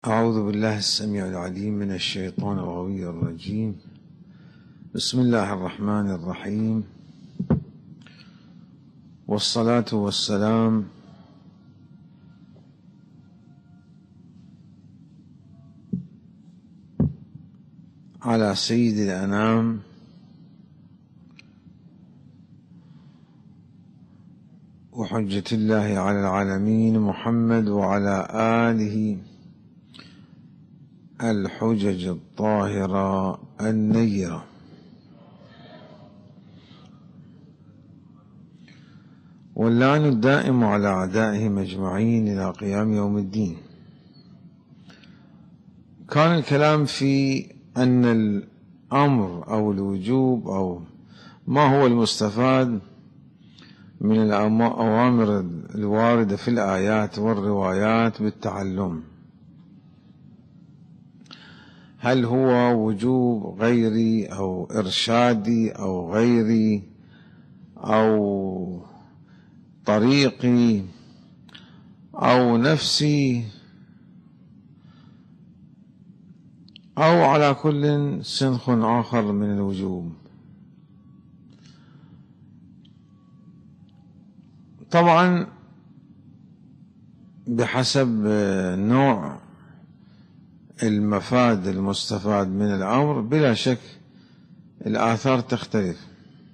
أعوذ بالله السميع العليم من الشيطان الغوي الرجيم. بسم الله الرحمن الرحيم، والصلاة والسلام على سيد الأنام وحجة الله على العالمين محمد وعلى آله الحجج الطاهرة النيرة. واللعن الدائم على أعدائهم أجمعين إلى قيام يوم الدين. كان الكلام في أن الأمر أو الوجوب أو ما هو المستفاد من الأوامر الواردة في الآيات والروايات بالتعلم. هل هو وجوب غيري أو إرشادي أو غيري أو طريقي أو نفسي أو على كل سنخ آخر من الوجوب؟ طبعا بحسب نوع المفاد المستفاد من الأمر بلا شك الآثار تختلف.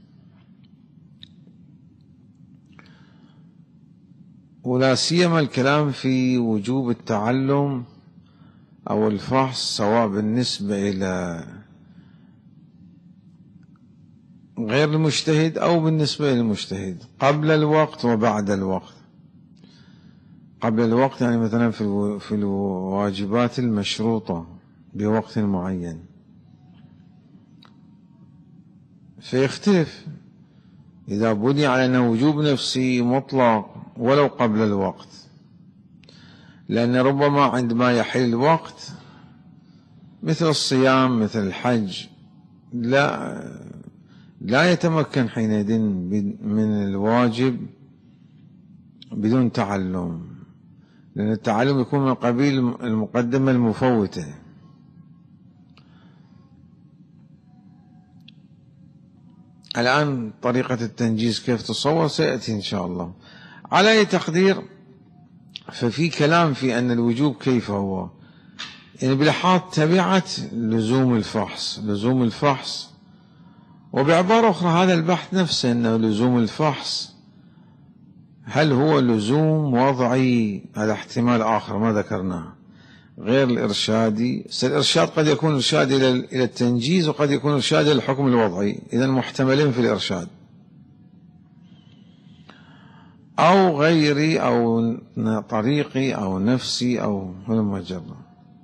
ولا سيما الكلام في وجوب التعلم أو الفحص، سواء بالنسبة إلى غير المجتهد أو بالنسبة للمجتهد، قبل الوقت وبعد الوقت. قبل الوقت يعني مثلا في الواجبات المشروطة بوقت معين، فيختلف إذا بني على أنه وجوب نفسي مطلق ولو قبل الوقت، لأن ربما عندما يحل الوقت مثل الصيام مثل الحج لا يتمكن حينئذ من الواجب بدون تعلم، لأن التعلم يكون من قبيل المقدمة المفوتة. الآن طريقة التنجيز كيف تصور سيأتي إن شاء الله. على أي تقدير ففي كلام في أن الوجوب كيف هو، يعني بلحاظ تبعة لزوم الفحص. وبعبارة أخرى هذا البحث نفسه أنه لزوم الفحص هل هو لزوم وضعي على احتمال آخر ما ذكرناه غير الإرشادي. الإرشاد قد يكون إرشاد إلى التنجيز وقد يكون إرشاد إلى الحكم الوضعي، إذن محتملين في الإرشاد، أو غيري أو طريقي أو نفسي أو هلم جرا.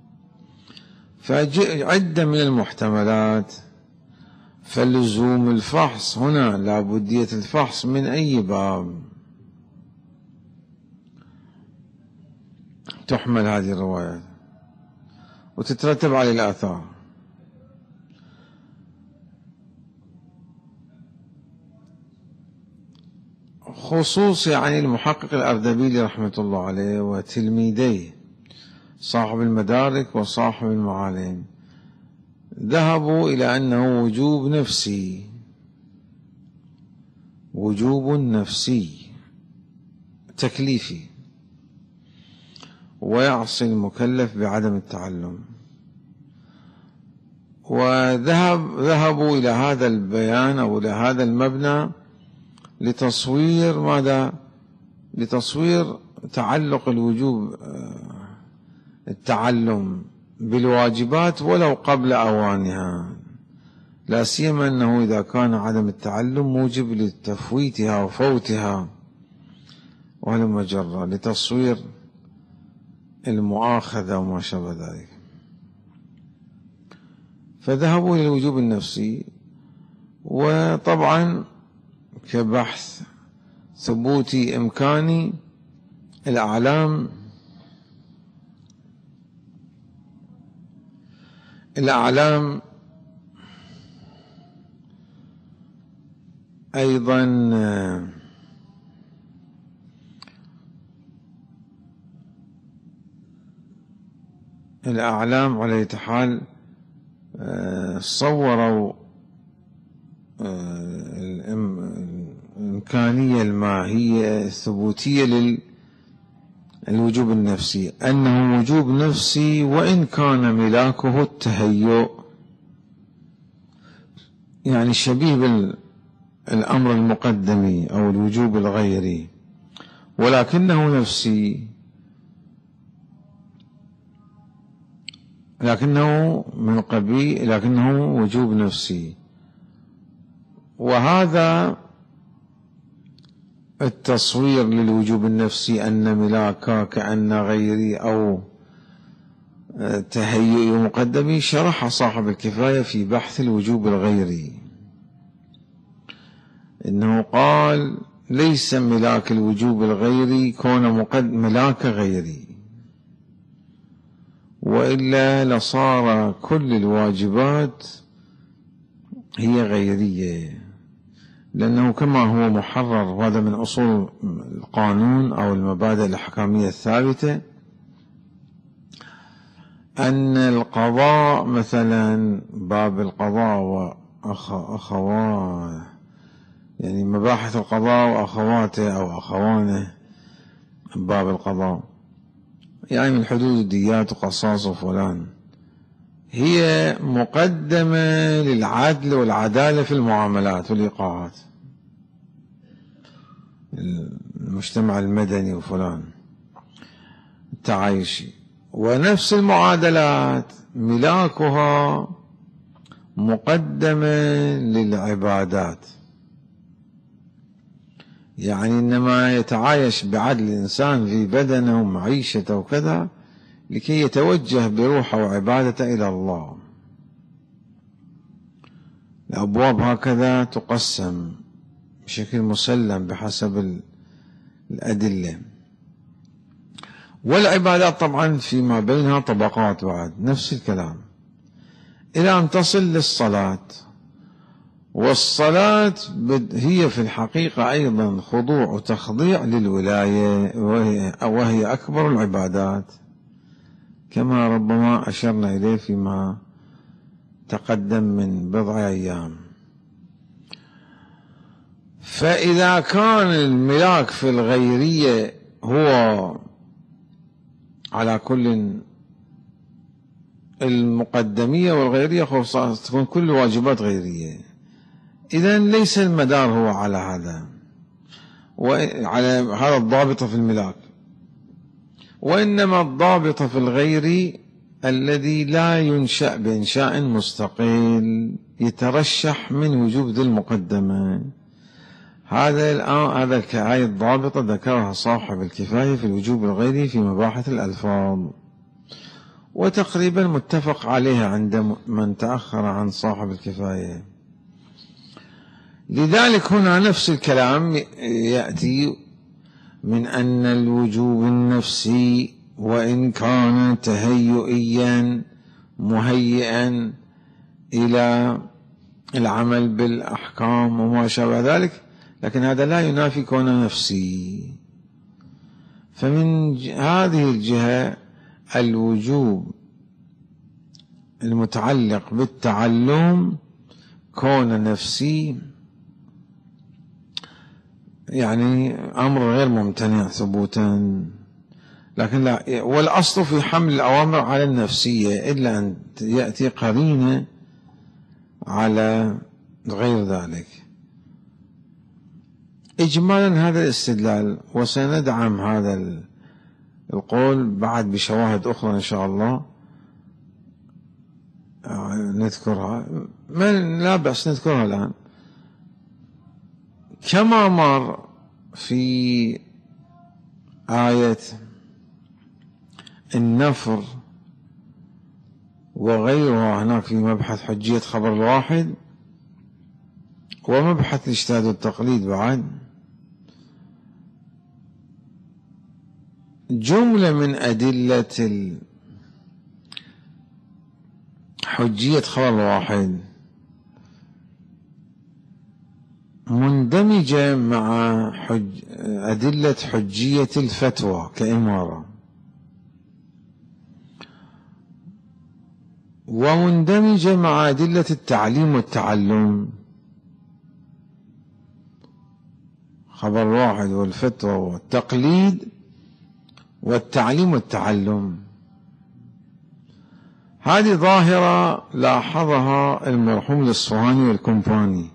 فعدة من المحتملات. فلزوم الفحص هنا لابدية الفحص من أي باب تحمل هذه الروايات وتترتب على الآثار. خصوص يعني المحقق الأردبيلي رحمة الله عليه وتلميذيه صاحب المدارك وصاحب المعالم ذهبوا إلى أنه وجوب نفسي تكليفي، ويعصي المكلف بعدم التعلم. وذهبوا إلى هذا البيان أو إلى هذا المبنى لتصوير ماذا؟ لتصوير تعلق الوجوب التعلم بالواجبات ولو قبل أوانها، لا سيما أنه إذا كان عدم التعلم موجب لتفويتها وفوتها وهلم جرا، لتصوير المؤاخذة وما شابه ذلك. فذهبوا إلى الوجوب النفسي. وطبعا كبحث ثبوتي إمكاني الأعلام أيضا الأعلام على أي حال صوروا الإمكانية الماهية الثبوتية للوجوب النفسي، أنه وجوب نفسي وإن كان ملاكه التهيؤ، يعني شبيه بالأمر المقدمي أو الوجوب الغيري، ولكنه نفسي، لكنه وجوب نفسي. وهذا التصوير للوجوب النفسي أن ملاكا كأن غيري أو تهيئ مقدمي شرح صاحب الكفاية في بحث الوجوب الغيري، إنه قال: ليس ملاك الوجوب الغيري كون ملاك غيري، وإلا لصار كل الواجبات هي غيرية، لأنه كما هو محرر، وهذا من أصول القانون أو المبادئ الأحكامية الثابتة، أن القضاء مثلا باب القضاء وأخواه، يعني مباحث القضاء وأخواته أو أخوانه باب القضاء، يعني من حدود الديات وقصاص وفلان، هي مقدمة للعدل والعدالة في المعاملات والإيقاعات، المجتمع المدني وفلان التعايشي. ونفس المعادلات ملاكها مقدمة للعبادات، يعني إنما يتعايش بعدل الإنسان في بدنه ومعيشته وكذا لكي يتوجه بروحه وعبادته إلى الله. الأبواب هكذا تقسم بشكل مسلم بحسب الأدلة، والعبادات طبعا فيما بينها طبقات بعد، نفس الكلام، إلى أن تصل للصلاة. والصلاة هي في الحقيقة أيضا خضوع وتخضيع للولاية، وهي أكبر العبادات، كما ربما أشرنا إليه فيما تقدم من بضع أيام. فإذا كان الملاك في الغيرية هو على كل المقدمية والغيرية، تكون كل الواجبات غيرية، إذن ليس المدار هو على هذا وعلى هذا الضابط في الملاك، وإنما الضابط في الغير الذي لا ينشأ بإنشاء مستقل يترشح من وجوب ذي المقدمة. هذه الضابطة ذكرها صاحب الكفاية في الوجوب الغيري في مباحث الألفاظ، وتقريبا متفق عليها عند من تأخر عن صاحب الكفاية. لذلك هنا نفس الكلام يأتي من أن الوجوب النفسي وإن كان تهيئيا مهيئا إلى العمل بالأحكام وما شابه ذلك، لكن هذا لا ينافي كونه نفسي. فمن هذه الجهة الوجوب المتعلق بالتعلم كون نفسي، يعني أمر غير ممتنع ثبوتا، لكن لا، والأصل في حمل الأوامر على النفسية إلا أن يأتي قرينة على غير ذلك. إجمالا هذا الاستدلال، وسندعم هذا القول بعد بشواهد أخرى إن شاء الله نذكرها، لا بأس نذكرها الآن، كما مر في آية النفر وغيرها هناك في مبحث حجية خبر الواحد ومبحث الاجتهاد والتقليد. بعد جملة من أدلة حجية خبر الواحد مندمجة مع أدلة حجية الفتوى كإمارة، ومندمجة مع أدلة التعليم والتعلم. خبر واحد والفتوى والتقليد والتعليم والتعلم. هذه ظاهرة لاحظها المرحوم الإصفهاني والكمباني.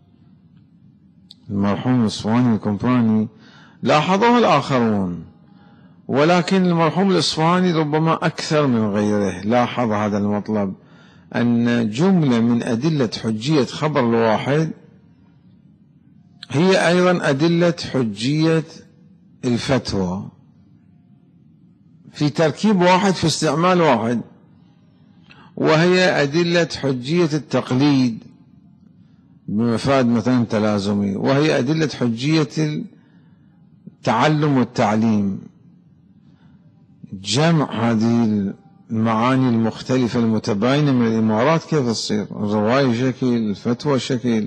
المرحوم الإصفهاني والكمباني لاحظوها الآخرون، ولكن المرحوم الإصفهاني ربما أكثر من غيره لاحظ هذا المطلب، أن جملة من أدلة حجية خبر الواحد هي أيضا أدلة حجية الفتوى في تركيب واحد في استعمال واحد، وهي أدلة حجية التقليد بمفاد مثلا تلازمي، وهي أدلة حجية التعلم والتعليم. جمع هذه المعاني المختلفة المتباينة من الإمارات كيف تصير؟ الرواية شكل، الفتوى شكل.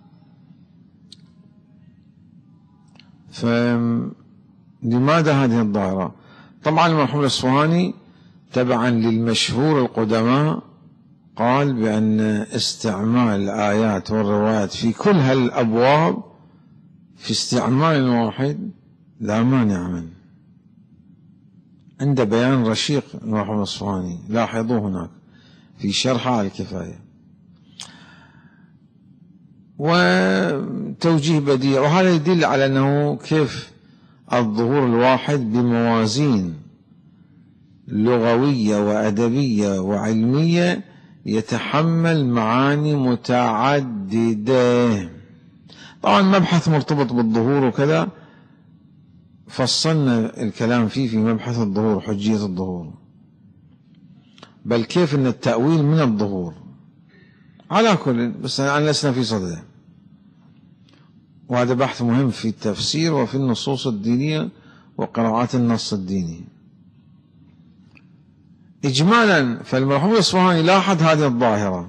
فلماذا هذه الظاهرة؟ طبعا المرحوم الإصفهاني تبعا للمشهور القدماء قال بأن استعمال الآيات والروايات في كل هالأبواب في استعمال واحد لا مانع منه. عند بيان رشيق المرحوم الإصفهاني، لاحظوه هناك في شرح على الكفاية، وتوجيه بديع. وهذا يدل على أنه كيف الظهور الواحد بموازين لغوية وأدبية وعلمية يتحمل معاني متعددة. طبعا مبحث مرتبط بالظهور وكذا فصلنا الكلام فيه في مبحث الظهور، حجية الظهور، بل كيف أن التأويل من الظهور على كل، بس أنا لسنا في صدده، وهذا بحث مهم في التفسير وفي النصوص الدينية وقراءات النص الديني. إجمالا فالمرحوم الإصفهاني لاحظ هذه الظاهرة،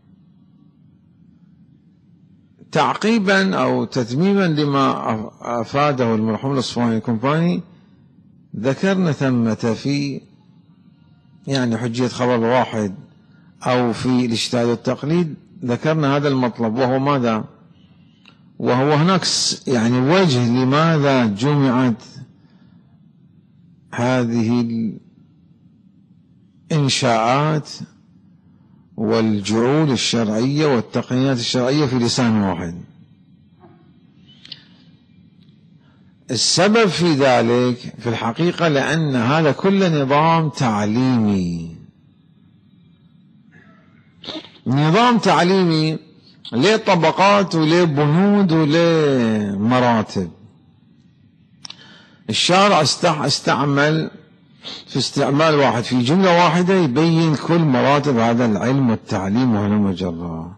تعقيبا أو تتميما لما أفاده المرحوم الإصفهاني الكمباني. ذكرنا ثمة في يعني حجية خبر واحد أو في الاجتهاد والتقليد، ذكرنا هذا المطلب، وهو ماذا؟ وهو هناك يعني وجه لماذا جمعت هذه الإنشاءات والجعول الشرعية والتقنيات الشرعية في لسان واحد. السبب في ذلك في الحقيقة لأن هذا كله نظام تعليمي، نظام تعليمي له طبقات وله بنود وله مراتب. الشارع استعمل في استعمال واحد في جملة واحدة يبين كل مراتب هذا العلم والتعليم وهلم جرا.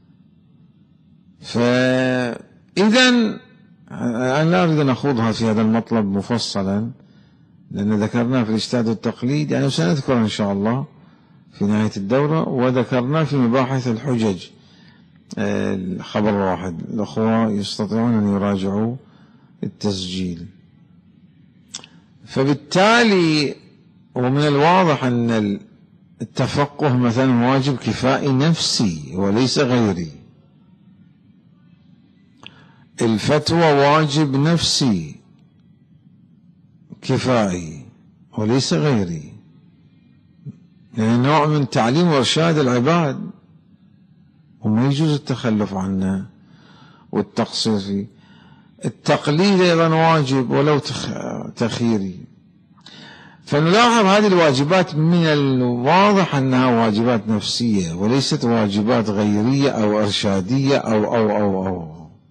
فإذا أنا لا أريد أن أخوضها في هذا المطلب مفصلا، لأن ذكرناه في الاجتهاد والتقليد يعني، وسنذكر إن شاء الله في نهاية الدورة، وذكرناه في مباحث الحجج الخبر الواحد. الأخوة يستطيعون أن يراجعوا التسجيل. فبالتالي ومن الواضح أن التفقه مثلا واجب كفائي نفسي وليس غيري، الفتوى واجب نفسي كفائي وليس غيري، يعني نوع من تعليم وإرشاد العباد وما يجوز التخلف عنه والتقصير فيه. التقليد أيضا واجب ولو تخييري. فنلاحظ هذه الواجبات من الواضح أنها واجبات نفسية وليست واجبات غيرية أو إرشادية أو.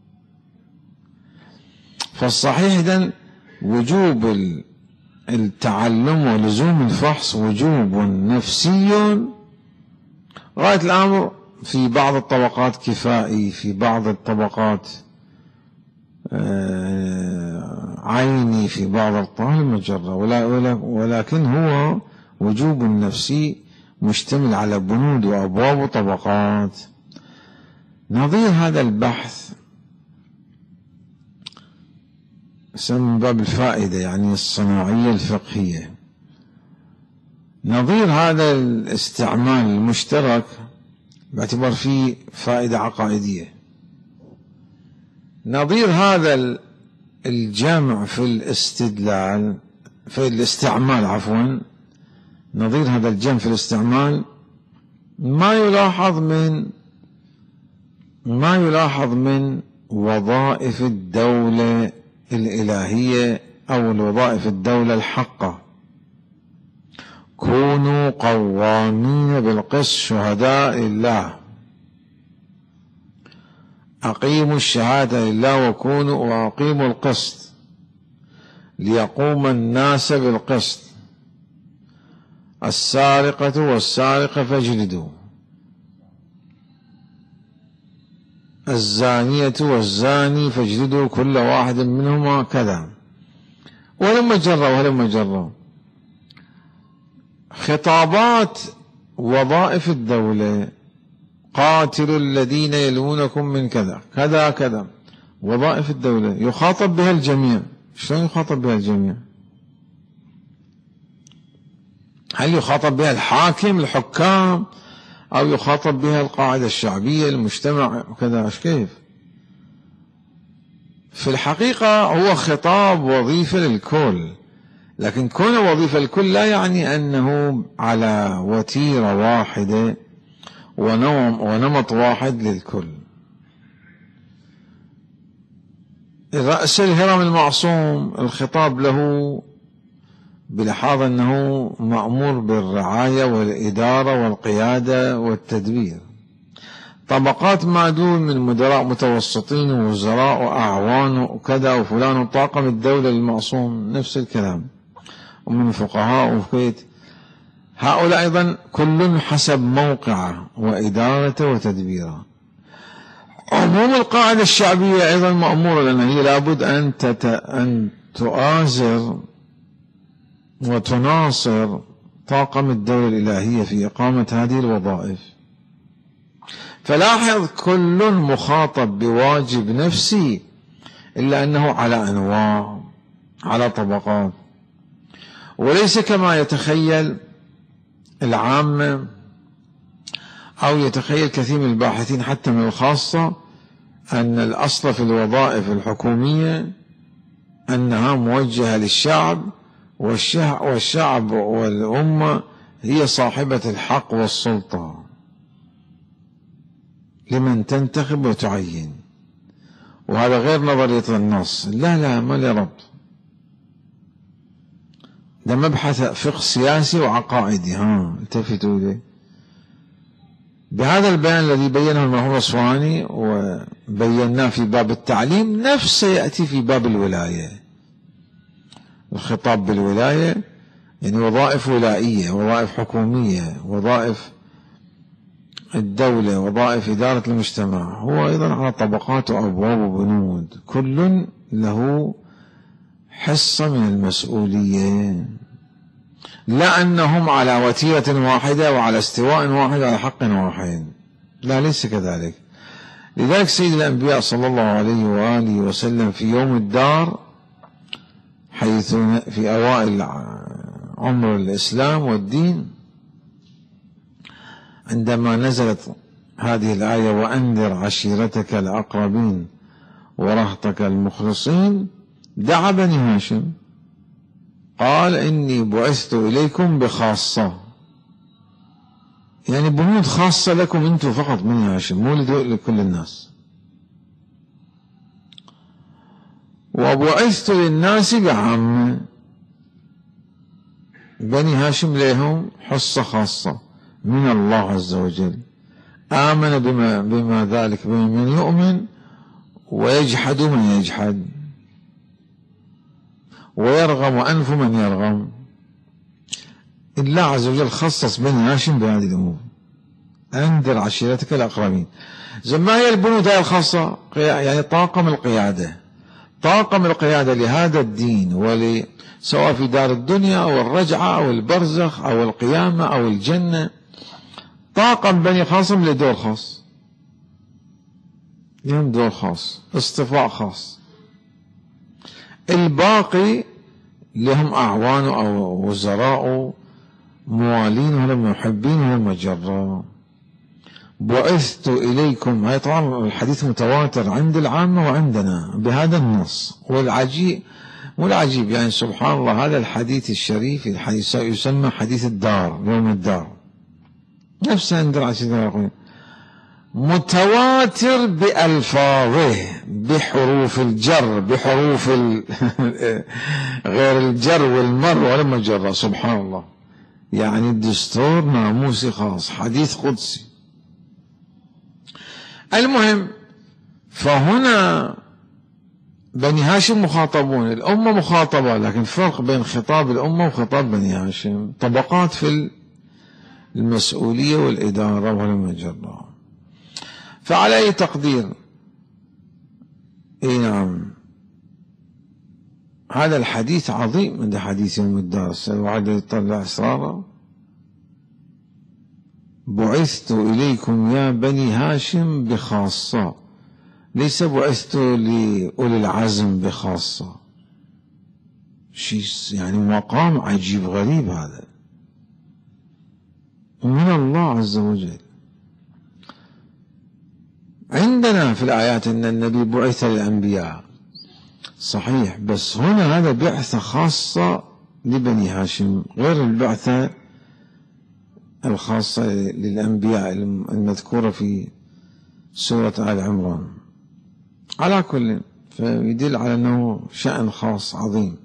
فالصحيح إذن وجوب التعلم ولزوم الفحص وجوب نفسي غاية الأمر، في بعض الطبقات كفائي، في بعض الطبقات عيني، في بعض الطالب مجرة، ولكن هو وجوب نفسي مشتمل على بنود وأبواب وطبقات. نظير هذا البحث من باب الفائدة يعني الصناعية الفقهية، نظير هذا الاستعمال المشترك باعتبار فيه فائدة عقائدية، نظير هذا الجمع في الاستدلال في الاستعمال عفوا، نظير هذا الجمع في الاستعمال ما يلاحظ من وظائف الدولة الإلهية أو الوظائف الدولة الحقة. كونوا قوامين بالقسط شهداء لله، أقيموا الشهادة لله وأقيموا القسط ليقوم الناس بالقسط. السارقة والسارقة فاجلدوا، الزانية والزاني فاجلدوا كل واحد منهما كذا، ولما جروا خطابات وظائف الدولة: قاتلوا الذين يلونكم من كذا كذا كذا. وظائف الدولة يخاطب بها الجميع. شلون يخاطب بها الجميع؟ هل يخاطب بها الحاكم الحكام، أو يخاطب بها القاعدة الشعبية المجتمع وكذا؟ كيف؟ في الحقيقة هو خطاب وظيفة للكل، لكن كون وظيفة الكل لا يعني أنه على وتيرة واحدة ونمط واحد للكل. رأس الهرم المعصوم الخطاب له بلحاظ أنه مأمور بالرعاية والإدارة والقيادة والتدبير. طبقات معدود من مدراء متوسطين ووزراء وأعوان وكذا وفلان وطاقم الدولة المعصوم نفس الكلام، ومن فقهاء وكيت. هؤلاء أيضا كل حسب موقعه وإدارته وتدبيره. عموم القاعدة الشعبية أيضا مأمورة، لأن هي لابد أن تؤازر وتناصر طاقم الدولة الإلهية في إقامة هذه الوظائف. فلاحظ كل مخاطب بواجب نفسي، إلا أنه على أنواع، على طبقات، وليس كما يتخيل العامة أو يتخيل كثير من الباحثين حتى من الخاصة أن الأصل في الوظائف الحكومية أنها موجهة للشعب، والشعب والأمة هي صاحبة الحق والسلطة لمن تنتخب وتعين. وهذا غير نظرية النص. لا ما له ربط، ده مبحث فقه سياسي وعقائدي. التفتوا لي بهذا البيان الذي بينه المرحوم الأصفهاني وبيناه في باب التعليم، نفسه يأتي في باب الولاية. الخطاب بالولاية يعني وظائف ولائية، وظائف حكومية، وظائف الدولة، وظائف إدارة المجتمع. هو أيضا على طبقات وأبواب وبنود، كل له حصة من المسؤولية، لا أنهم على وتيرة واحدة وعلى استواء واحد وعلى حق واحد. لا، ليس كذلك. لذلك سيد الأنبياء صلى الله عليه وآله وسلم في يوم الدار، حيث في أوائل عمر الإسلام والدين، عندما نزلت هذه الآية: وأنذر عشيرتك الأقربين ورهطك المخلصين، دعا بني هاشم قال: إني بعثت إليكم بخاصة، يعني بنود خاصة لكم أنتم فقط بني هاشم، مو لكل الناس. وبعثت للناس بعامة، بني هاشم لهم حصة خاصة من الله عز وجل. آمن بما ذلك من يؤمن، ويجحد من يجحد، ويرغم أنف من يرغم. الله عز وجل خصص بني هاشم بهذه الأمور. أنذر عشيرتك الأقربين. ما هي البنود الخاصة؟ يعني طاقم القيادة لهذا الدين، سواء في دار الدنيا أو الرجعة أو البرزخ أو القيامة أو الجنة. طاقم بني قاسم لدور خاص، لهم دور خاص، اصطفاء خاص. الباقي لهم أعوان أو وزراء موالين ولا محبين ولا مجرة. بعثت إليكم، هاي طبعا الحديث متواتر عند العامة وعندنا بهذا النص. والعجيب مو العجيب يعني سبحان الله، هذا الحديث الشريف الحديث يسمى حديث الدار، يوم الدار، نفسه عند العشرين متواتر بألفاظه، بحروف الجر، بحروف غير الجر والمر ولا مجرة. سبحان الله، يعني الدستور ناموسي خاص، حديث قدسي. المهم، فهنا بني هاشم مخاطبون، الأمة مخاطبة، لكن فرق بين خطاب الأمة وخطاب بني هاشم، طبقات في المسؤولية والإدارة والمجرة. فعلى أي تقدير، اي نعم، هذا الحديث عظيم عند حديث يوم الدار. وعد يطلع أسراره. بعثت إليكم يا بني هاشم بخاصة، ليس بعثت لأولي العزم بخاصة. شيء يعني مقام عجيب غريب هذا من الله عز وجل. عندنا في الآيات أن النبي بعث للأنبياء صحيح، بس هنا هذا بعثة خاصة لبني هاشم غير البعثة الخاصة للأنبياء المذكورة في سورة آل عمران. على كل، فيدل على أنه شأن خاص عظيم.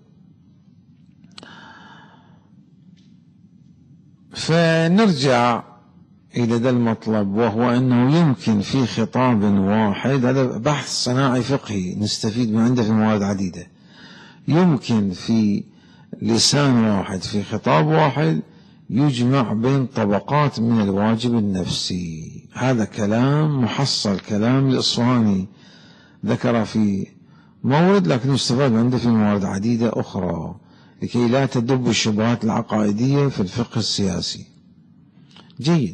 فنرجع إلى ذا المطلب، وهو أنه يمكن في خطاب واحد، هذا بحث صناعي فقهي نستفيد من عنده في مواد عديدة، يمكن في لسان واحد في خطاب واحد يجمع بين طبقات من الواجب النفسي. هذا كلام محصل، كلام الإصفهاني ذكر في مورد، لكن يستفاد عنده في موارد عديدة أخرى لكي لا تدب الشبهات العقائدية في الفقه السياسي. جيد.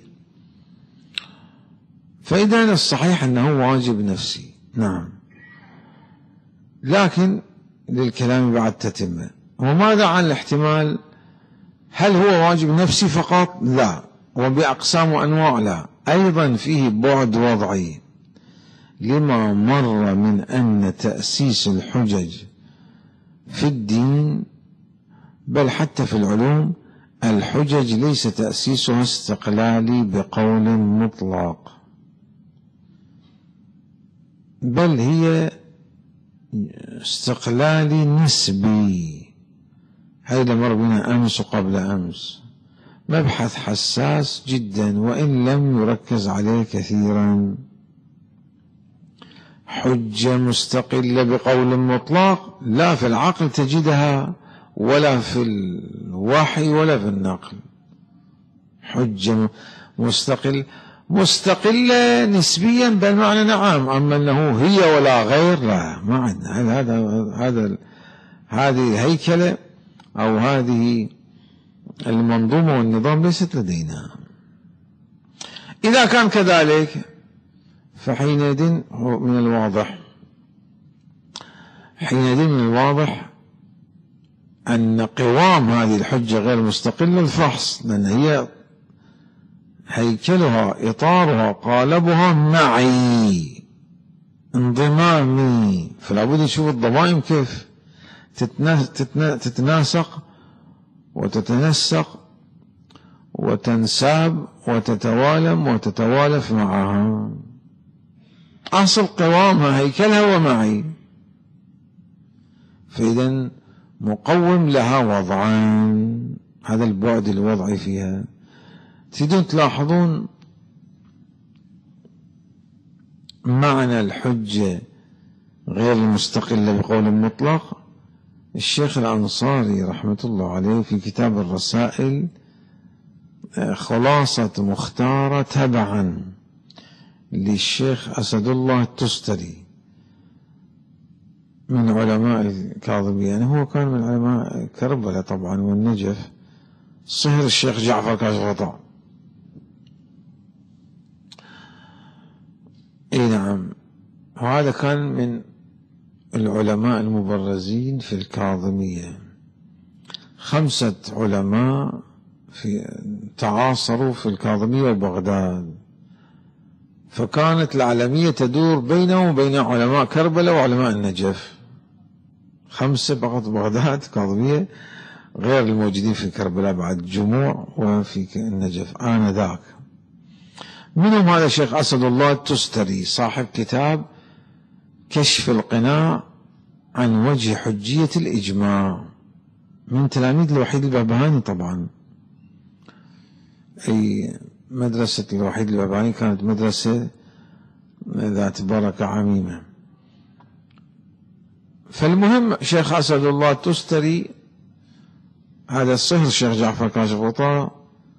فإذا الصحيح أنه واجب نفسي، نعم، لكن للكلام بعد تتمة. وماذا عن الاحتمال؟ هل هو واجب نفسي فقط؟ لا، وبأقسام وأنواع لا، أيضا فيه بعد وضعي لما مر من أن تأسيس الحجج في الدين، بل حتى في العلوم، الحجج ليس تأسيسها استقلالي بقول مطلق، بل هي استقلالي نسبي. هذا مر بنا أمس وقبل أمس، مبحث حساس جدا وإن لم يركز عليه كثيرا. حجة مستقلة بقول مطلق لا في العقل تجدها، ولا في الوحي ولا في النقل. حجة مستقلة نسبيا بالمعنى نعم، أما أنه هي ولا غير لا، ما عندنا. هذه الهيكلة أو هذه المنظومة والنظام ليست لدينا. إذا كان كذلك فحينئذ من الواضح أن قوام هذه الحجة غير مستقلة الفحص، لأن هي هيكلها، إطارها، قالبها معي، انضمامي، فلا بد نشوف الضمائم كيف تتناسق وتتنسق وتنساب وتتوالم وتتوالف معها. أصل قوامها هيكلها ومعي، فإذا مقوم لها وضعان، هذا البعد الوضعي فيها. تريدون تلاحظون معنى الحجة غير المستقلة بقول مطلق. الشيخ الأنصاري رحمة الله عليه في كتاب الرسائل خلاصة مختارة تبعا للشيخ أسد الله التستري من علماء الكاظمية، يعني هو كان من علماء كربلاء طبعا والنجف، صهر الشيخ جعفر كاشف الغطاء. اي نعم، وهذا كان من العلماء المبرزين في الكاظمية. 5 علماء تعاصروا في الكاظمية وبغداد، فكانت العلمية تدور بينه وبين علماء كربلاء وعلماء النجف، 5 فقط بغداد كاظمية، غير الموجودين في كربلاء بعد جموع وفي النجف آنذاك. منهم هذا الشيخ أسد الله التستري صاحب كتاب كشف القناع عن وجه حجية الإجماع، من تلاميذ الوحيد البهبهاني طبعا. أي مدرسة الوحيد البهبهاني كانت مدرسة ذات بركة عميمة. فالمهم شيخ أسد الله التستري هذا الصهر الشيخ جعفر كاشف غطاء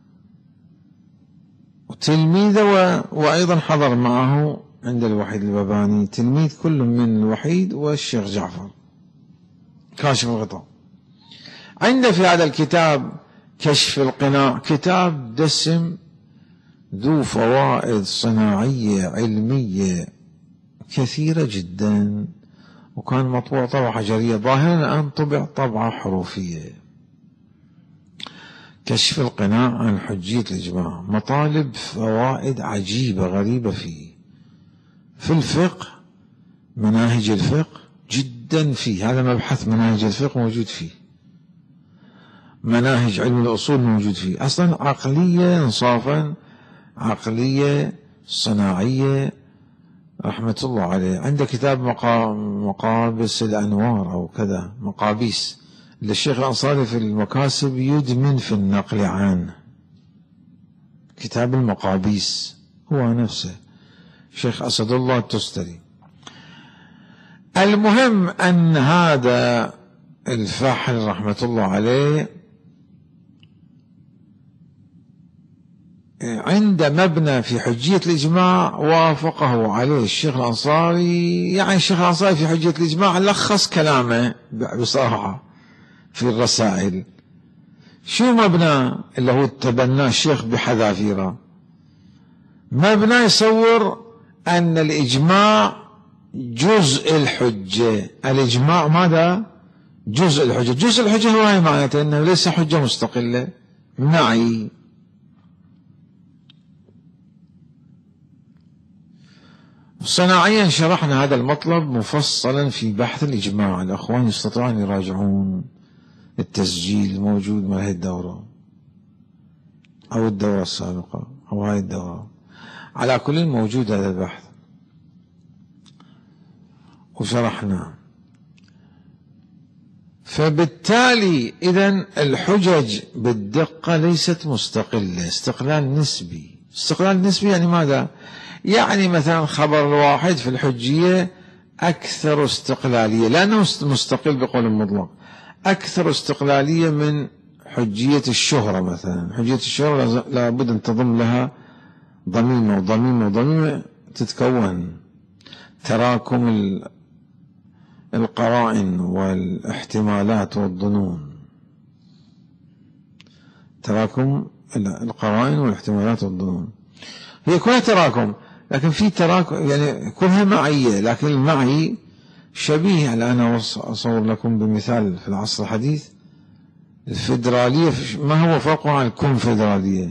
وتلميذه، وأيضا حضر معه عند الوحيد البهبهاني تلميذ كل من الوحيد والشيخ جعفر كاشف الغطاء. عنده في هذا الكتاب كشف القناع كتاب دسم ذو فوائد صناعية علمية كثيرة جدا، وكان مطبوع طبعة حجرية، ظاهرا الآن طبع طبعة حروفية. كشف القناع عن حجية الإجماع، مطالب فوائد عجيبة غريبة فيه، في الفقه، مناهج الفقه جدا فيه، هذا مبحث مناهج الفقه موجود فيه، مناهج علم الأصول موجود فيه، أصلا عقلية إنصافا، عقلية صناعية رحمة الله عليه. عنده كتاب مقابس الأنوار أو كذا، مقابيس، للشيخ الأنصاري في المكاسب يدمن في النقل عنه، كتاب المقابيس هو نفسه شيخ أسد الله التستري. المهم أن هذا الفاحل رحمة الله عليه عند مبنى في حجية الإجماع وافقه عليه الشيخ الأنصاري. يعني الشيخ الأنصاري في حجية الإجماع لخص كلامه بصراحة في الرسائل. شو مبنى اللي هو تبناه الشيخ بحذافيره؟ مبنى يصور أن الإجماع جزء الحجة. الإجماع ماذا؟ جزء الحجة. جزء الحجة هو هي معناته أنه ليس حجة مستقلة معي. صناعيا شرحنا هذا المطلب مفصلا في بحث الإجماع، الأخوان يستطيعون يراجعون التسجيل موجود من هذه الدورة أو الدورة السابقة أو هاي الدورة، على كل موجود هذا البحث وشرحناه. فبالتالي إذن الحجج بالدقة ليست مستقلة، استقلال نسبي. استقلال نسبي يعني ماذا؟ يعني مثلا خبر الواحد في الحجية أكثر استقلالية، لأنه مستقل بقول المطلق، أكثر استقلالية من حجية الشهرة. مثلا حجية الشهرة لابد أن تضم لها ضميمة وضميمة وضميمة تتكون، تراكم القرائن والاحتمالات والظنون، تراكم القرائن والاحتمالات والظنون، هي كلها تراكم، لكن في تراكم يعني كلها معية، لكن المعي شبيه. الآن أصور لكم بمثال في العصر الحديث، الفيدرالية ما هو فرقها عن الكونفدرالية؟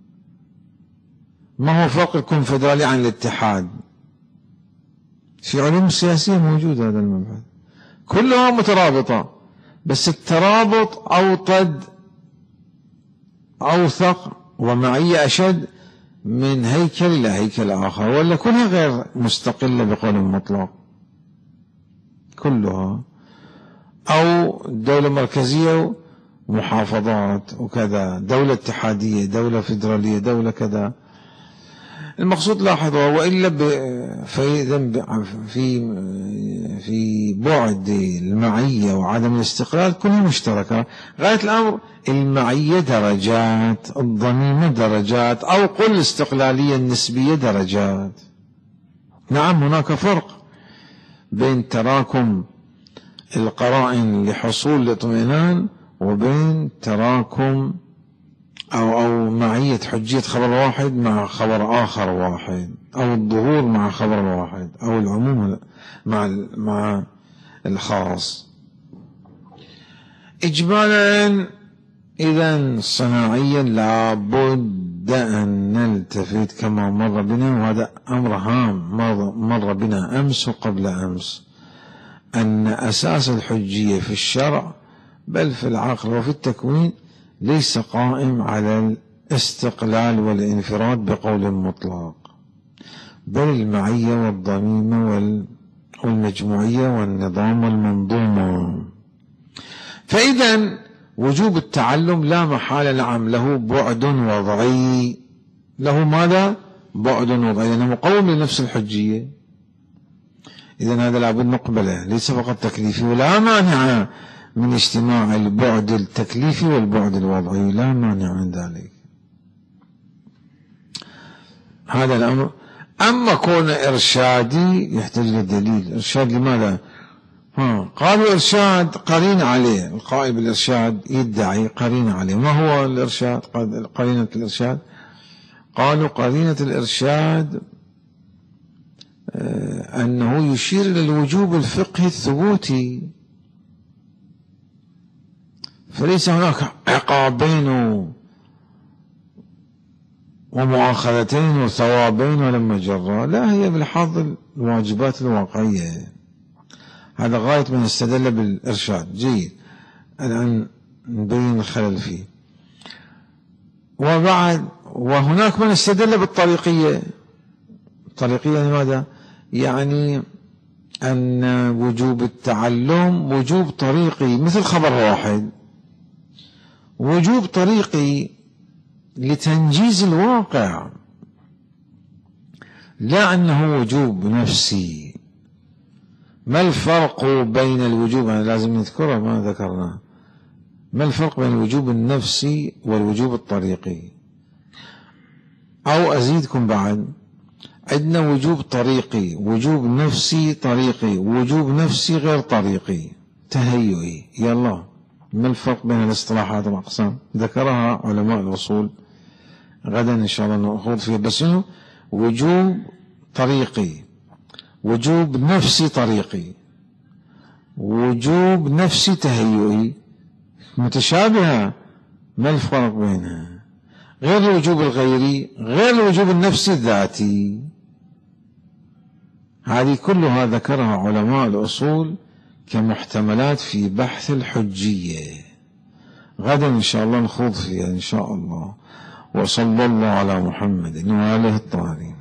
ما هو فرق الكونفدرالية عن الاتحاد؟ في علوم السياسية موجود هذا المبحث، كلها مترابطة، بس الترابط أوطد أوثق ومعية أشد من هيكل إلى هيكل آخر، ولا كلها غير مستقلة بقول المطلق كلها، أو دولة مركزية ومحافظات وكذا، دولة اتحادية، دولة فيدرالية، دولة كذا. المقصود لاحظوا، وإلا في بعد المعية وعدم الاستقلال كلها مشتركة. غاية الأمر المعية درجات، الضميمة درجات، أو قل الاستقلالية النسبية درجات. نعم هناك فرق بين تراكم القرائن لحصول الاطمئنان وبين تراكم أو معية حجية خبر واحد مع خبر آخر واحد، أو الظهور مع خبر واحد، أو العموم مع الخاص. إجمالا إذن صناعيا لابد أن نلتفت كما مر بنا، وهذا أمر هام مر بنا أمس وقبل أمس، أن أساس الحجية في الشرع بل في العقل وفي التكوين ليس قائم على الاستقلال والانفراد بقول مطلق، بل المعية والضميمة والمجموعية والنظام والمنظومة. فإذا وجوب التعلم لا محالة نعم له بعد وضعي، له ماذا؟ بعد وضعي، لأنه مقوم لنفس الحجية. إذن هذا لابد نقبله، ليس فقط تكليفي، ولا مانع من اجتماع البعد التكليفي والبعد الوضعي، لا مانع من ذلك. هذا الأمر. أما كون إرشادي يحتاج للدليل. إرشاد لماذا؟ قالوا إرشاد قرين عليه، القائل بالإرشاد يدعي قرين عليه. ما هو الإرشاد؟ قرينة الإرشاد؟ قالوا قرينة الإرشاد أنه يشير إلى الوجوب الفقهي الثبوتي، فليس هناك عقابين ومؤاخذتين وثوابين ولا مجرة، لا، هي بالحظ الواجبات الواقعية. هذا غاية من استدل بالإرشاد. جيد، الآن نبين الخلل فيه. وهناك من استدل بالطريقية. الطريقية لماذا؟ يعني أن وجوب التعلم وجوب طريقي مثل خبر واحد، وجوب طريقي لتنجيز الواقع، لا أنه وجوب نفسي. ما الفرق بين الوجوب، أنا لازم نذكره ما ذكرناه، ما الفرق بين الوجوب النفسي والوجوب الطريقي؟ أو أزيدكم بعد، عندنا وجوب طريقي، وجوب نفسي طريقي، وجوب نفسي غير طريقي تهيئي. يلا، ما الفرق بين الاصطلاحات والأقسام؟ ذكرها علماء الأصول، غدا إن شاء الله نخوض فيها. بس إنه وجوب طريقي، وجوب نفسي طريقي، وجوب نفسي تهيئي، متشابهة، ما الفرق بينها؟ غير الوجوب الغيري، غير الوجوب النفسي الذاتي. هذه كلها ذكرها علماء الأصول كمحتملات في بحث الحجية، غدا إن شاء الله نخوض فيها إن شاء الله. وصلى الله على محمد وآله الطاهرين.